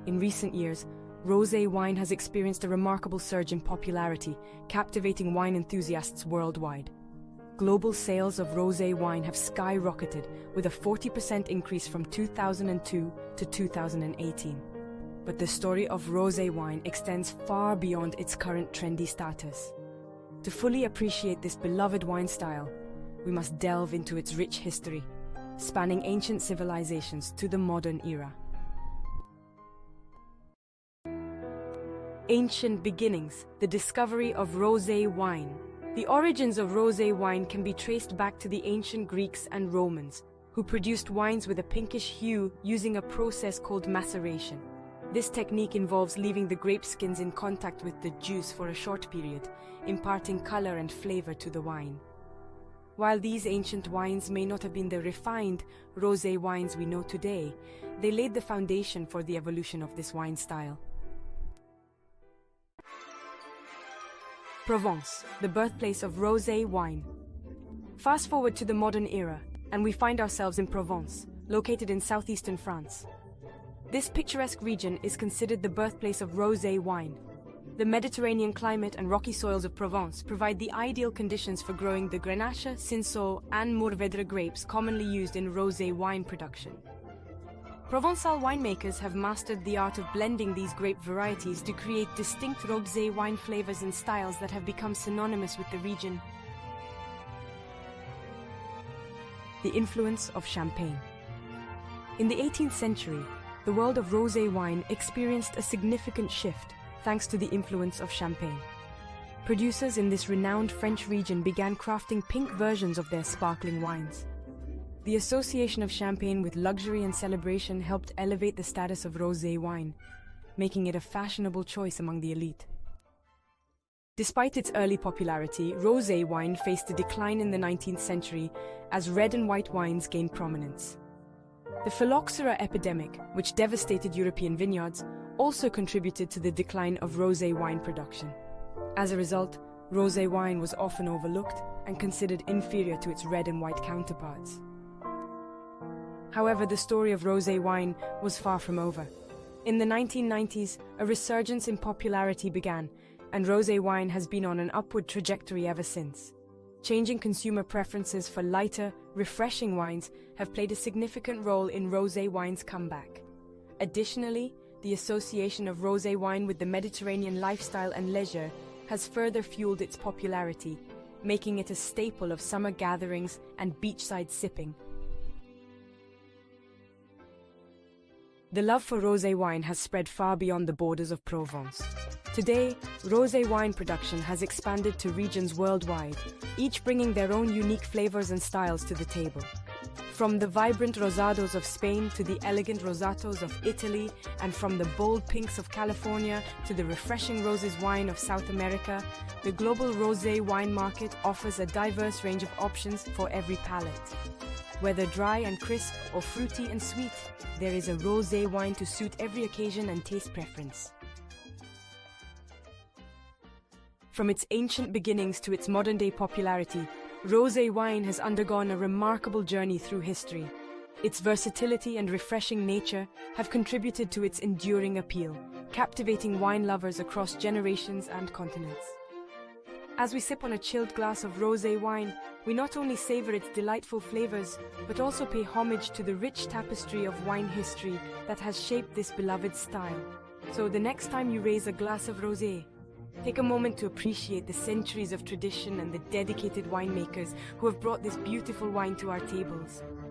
In recent years, rosé wine has experienced a remarkable surge in popularity, captivating wine enthusiasts worldwide. Global sales of rosé wine have skyrocketed, with a 40% increase from 2002 to 2018. But the story of rosé wine extends far beyond its current trendy status. To fully appreciate this beloved wine style, we must delve into its rich history, spanning ancient civilizations to the modern era. Ancient beginnings, the discovery of rosé wine. The origins of rosé wine can be traced back to the ancient Greeks and Romans, who produced wines with a pinkish hue using a process called maceration. This technique involves leaving the grape skins in contact with the juice for a short period, imparting color and flavor to the wine. While these ancient wines may not have been the refined rosé wines we know today, they laid the foundation for the evolution of this wine style. Provence, the birthplace of rosé wine. Fast forward to the modern era, and we find ourselves in Provence, located in southeastern France. This picturesque region is considered the birthplace of rosé wine. The Mediterranean climate and rocky soils of Provence provide the ideal conditions for growing the Grenache, Cinsault, and Mourvedre grapes commonly used in rosé wine production. Provençal winemakers have mastered the art of blending these grape varieties to create distinct rosé wine flavors and styles that have become synonymous with the region. The influence of Champagne. In the 18th century, the world of rosé wine experienced a significant shift thanks to the influence of Champagne. Producers in this renowned French region began crafting pink versions of their sparkling wines. The association of Champagne with luxury and celebration helped elevate the status of rosé wine, making it a fashionable choice among the elite. Despite its early popularity, rosé wine faced a decline in the 19th century as red and white wines gained prominence. The phylloxera epidemic, which devastated European vineyards, also contributed to the decline of rosé wine production. As a result, rosé wine was often overlooked and considered inferior to its red and white counterparts. However, the story of rosé wine was far from over. In the 1990s, a resurgence in popularity began, and rosé wine has been on an upward trajectory ever since. Changing consumer preferences for lighter, refreshing wines have played a significant role in rosé wine's comeback. Additionally, the association of rosé wine with the Mediterranean lifestyle and leisure has further fueled its popularity, making it a staple of summer gatherings and beachside sipping. The love for rosé wine has spread far beyond the borders of Provence. Today, rosé wine production has expanded to regions worldwide, each bringing their own unique flavors and styles to the table. From the vibrant rosados of Spain to the elegant rosatos of Italy, and from the bold pinks of California to the refreshing roses wine of South America, the global rosé wine market offers a diverse range of options for every palate. Whether dry and crisp or fruity and sweet, there is a rosé wine to suit every occasion and taste preference. From its ancient beginnings to its modern-day popularity, rosé wine has undergone a remarkable journey through history. Its versatility and refreshing nature have contributed to its enduring appeal, captivating wine lovers across generations and continents. As we sip on a chilled glass of rosé wine, we not only savor its delightful flavors, but also pay homage to the rich tapestry of wine history that has shaped this beloved style. So the next time you raise a glass of rosé, take a moment to appreciate the centuries of tradition and the dedicated winemakers who have brought this beautiful wine to our tables.